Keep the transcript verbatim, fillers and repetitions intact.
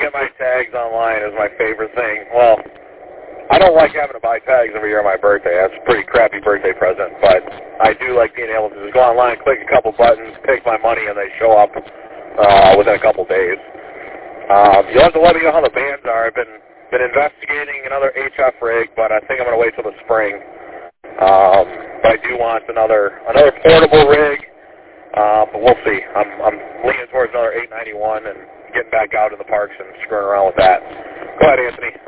get my tags online is my favorite thing. Well, I don't like having to buy tags every year on my birthday. That's a pretty crappy birthday present, but I do like being able to just go online, click a couple buttons, pick my money, and they show up uh, within a couple days. Um, you'll have to let me know how the bands are. I've been been investigating another H F rig, but I think I'm going to wait till the spring. Um, but I do want another another portable rig, uh, but we'll see. I'm, I'm leaning towards another eight ninety-one and getting back out in the parks and screwing around with that. Go ahead, Anthony.